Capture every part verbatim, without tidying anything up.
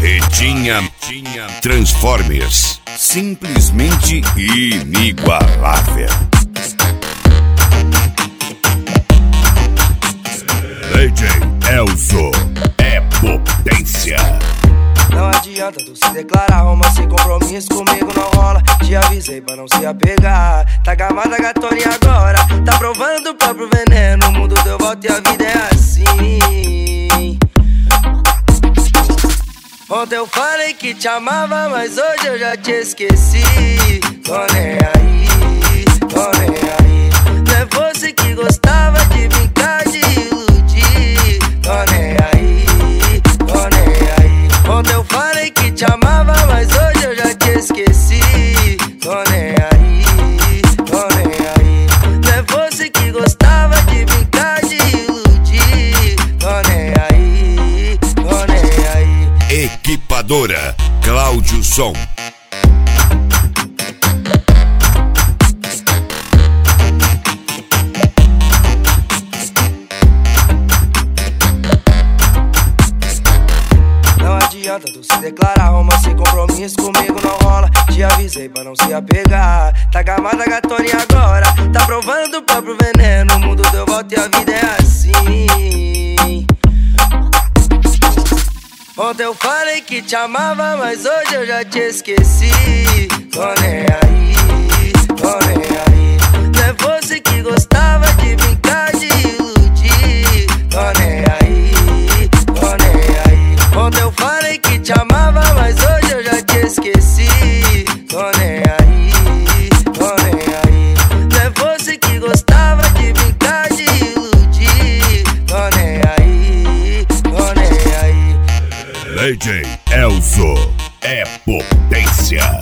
Retinha Transformers, simplesmente inigualável. D J Elzo é potência. Não adianta tu se declarar, romance sem compromisso comigo não rola. Te avisei pra não se apegar. Tá gamada gatona e agora tá provando do próprio veneno. O mundo deu volta e a vida é assim. Ontem eu falei que te amava, mas hoje eu já te esqueci. Tô nem aí, tô nem aí. Não é você que gostava de brincar, de iludir. Tô nem aí, tô nem aí. Ontem eu falei que te amava, mas hoje eu já te esqueci. Tô nem aí, tô nem aí. Não é você que gostava de brincar, de iludir. Tô nem aí, tô nem aí. Equipadora Cláudio Som. Não adianta tu se declarar, romance sem compromisso comigo não rola. Te avisei pra não se apegar. Tá gamada gatona e agora tá provando do próprio veneno. O mundo deu volta e a vida é assim. Ontem eu falei que te amava, mas hoje eu já te esqueci. Tô nem aí, tô nem aí. Não é você que gostava de brincar, de iludir. Tô nem aí, tô nem aí. Ontem eu falei que te amava, mas hoje eu já te esqueci. Tô nem aí, tô nem aí. Não é você que gostava de brincar, de iludir. Tô nem aí, tô nem aí. D J Elzo é potência.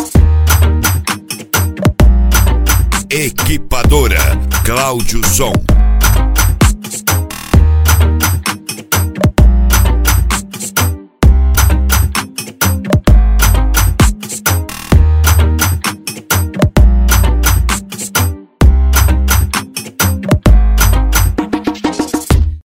Equipadora Cláudio Som.